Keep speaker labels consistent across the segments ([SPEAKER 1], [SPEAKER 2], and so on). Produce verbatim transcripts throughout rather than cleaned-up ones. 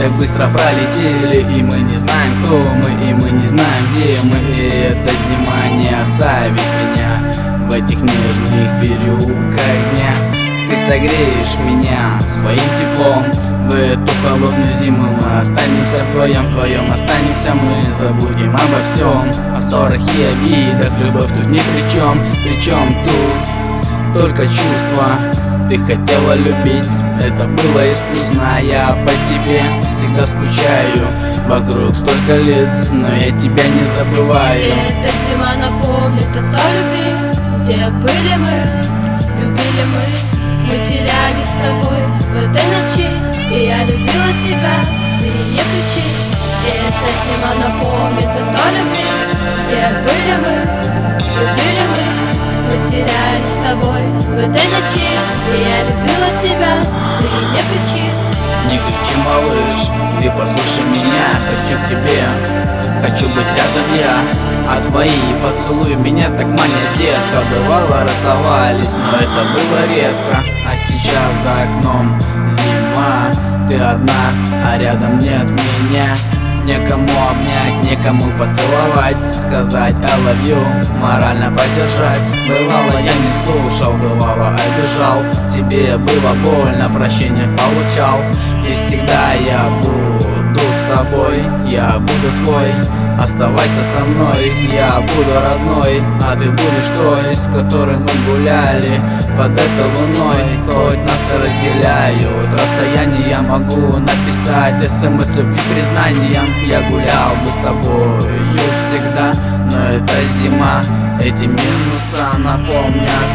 [SPEAKER 1] так быстро пролетели, и мы не знаем, кто мы, и мы не знаем, где мы. И эта зима не оставит меня в этих нежных переулках дня. Ты согреешь меня своим теплом. В эту холодную зиму мы останемся вдвоем, вдвоем останемся мы, забудем обо всем, о ссорах и обидах. Любовь тут ни при чем, причем тут только чувства. Ты хотела любить, это было искусно. Я по тебе всегда скучаю. Вокруг столько лиц, но я тебя не забываю.
[SPEAKER 2] И эта зима напомнит о той любви, где были мы, любили мы. Мы терялись с тобой в этой ночи, и я любила тебя, ты не кричи. И эта зима напомнит о той любви, где были мы, любили мы. Мы терялись с тобой в этой ночи, и я любила тебя, ты не кричи.
[SPEAKER 1] Не кричи, малыш, ты послушай меня, хочу к тебе, хочу быть рядом я. А твои поцелуи меня так манят, детка. Бывало расставались, но это было редко. А сейчас за окном зима, ты одна, а рядом нет меня. Некому обнять, некому поцеловать, сказать I love you, морально поддержать. Бывало я не слушал, бывало обижал, тебе было больно, прощения получал. И всегда я буду с тобой, я буду твой. Оставайся со мной, я буду родной, а ты будешь той, с которой мы гуляли под этой луной. Хоть нас и разделяют расстояние, я могу написать смс любви признанием. Я гулял бы с тобою всегда, но эта зима, эти минуса напомнят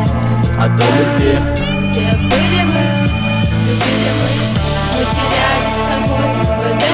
[SPEAKER 1] о той любви,
[SPEAKER 2] где были мы, любили мы. Мы терялись с тобой в этой